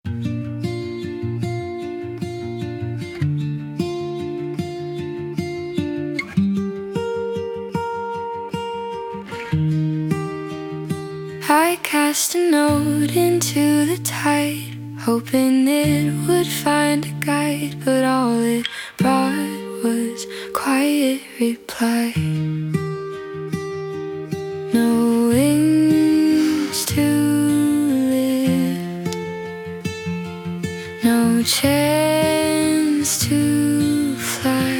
I cast a note into the tide, hoping it would find a guide, but all it brought was quiet reply. No wings to lift, no chance to fly.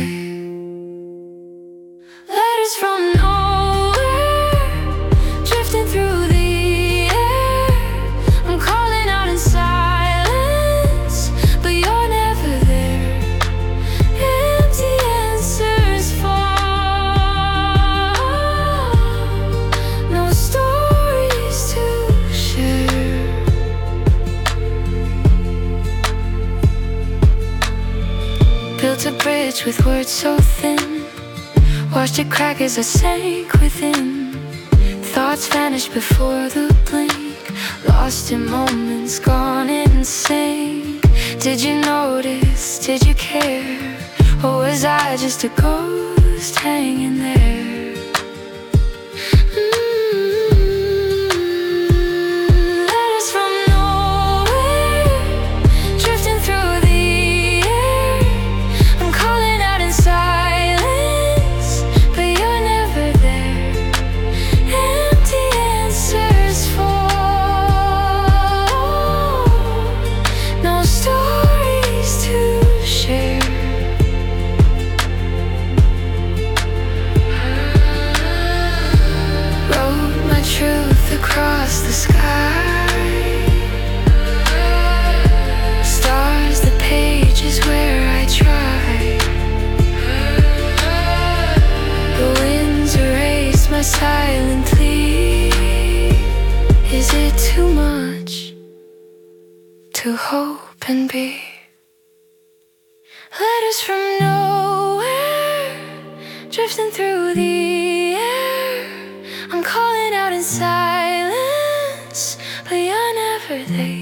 Letters from nowhere, drifting through the air. I'm calling out in silence, but you're never there. Empty answers fall, no stories to share. Built a bridge with words so thin, watched it crack as I sank within. Thoughts vanished before the blink, lost in moments, gone insane. Did you notice? Did you care? Or was I just a ghost hanging there? Letters from nowhere, drifting through the air. I'm calling out in silence, but you're never there. Empty answers fall, no stories to share. Wrote my truth across the sky. Stars, the pages where I try. The winds erased my silent plea. Is it too much to hope and be? Letters from nowhere, drifting through the air. I'm calling out in silence, but you're never there.